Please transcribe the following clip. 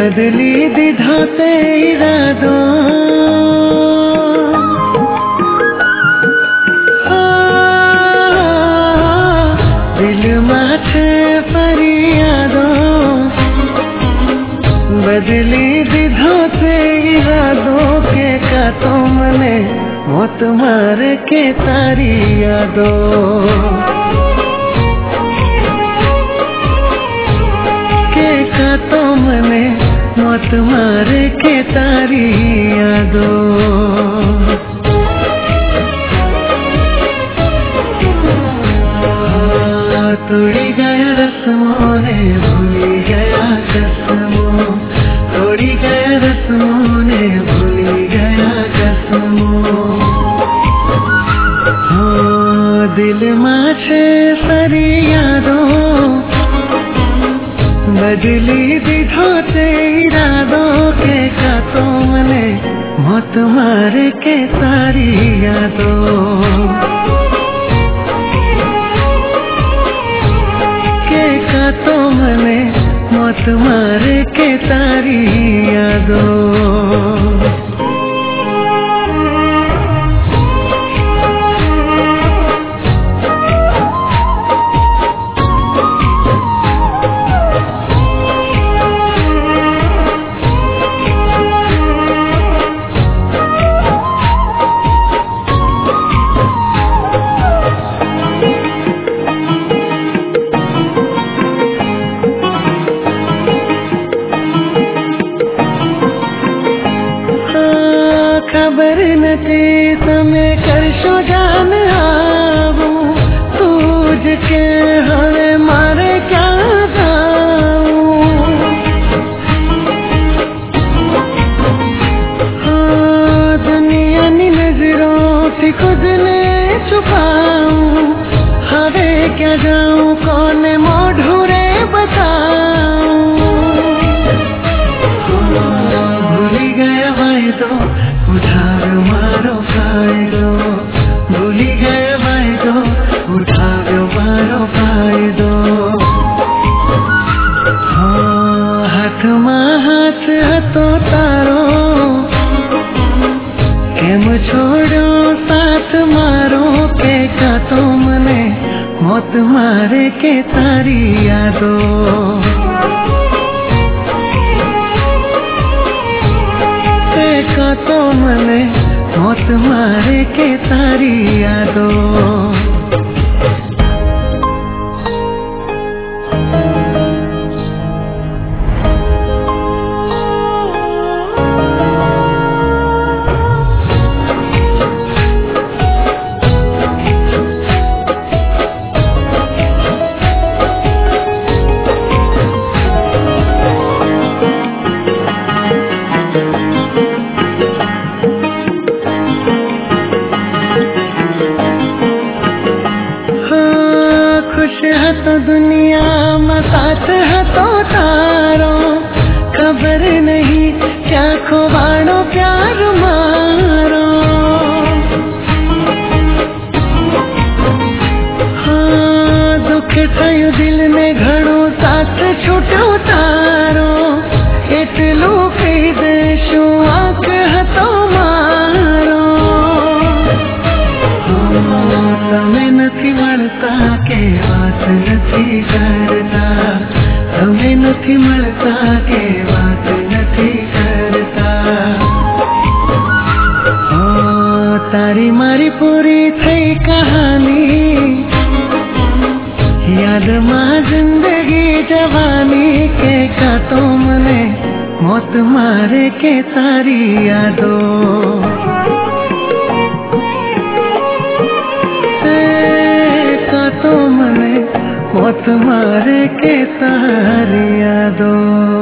बदली दिधा से इरादों दिल माथे फरियादों बदली दिधा से इरादों के का तुमने मौत मार के तारी यादों के का तुमने मौत मार के तारी यादों तोड़ी गया रस्मों ने भूली गया कसमों तोड़ी गया रस्मों ने भूली गया कसमों दिल माछे फरियादों बदली दिधो से इरादों के का तुमने मौत मार के तारी यादों तुमने मौत मार के तारी यादों खबर नथी तमे करशो जान आवूं तुझ के हवे मारे क्या जाऊं दुनिया नी नजरों से खुद ने छुपाऊं हवे क्या जाऊं कौन मोढूरे बताऊं भूली गया भाई तो उठावे मारो फायदो भूली गए वायदो उठावे मारो फायदो हाथ में हाथ हतो तारो केम छोड़ो साथ मारो के का तुमने मौत मारे के तारी यादों का तुमने मौत मारे के तारी यादों खुश है तो दुनिया में साथ है तो तारो खबर नहीं क्या खोवाड़ो प्यार मारो दुख थयो दिल में घणो साथ छूटो तारो एटलो कही देशो आंख हतो मारो तमे नथी मळता के बात नथी करता तमे नथी मळता के बात नथी करता तारी मारी पूरी थई कहानी याद मां जिंदगी जवानी के का तुमने मौत मारे के तारी यादों तुमने मौत मारे के तारी यादों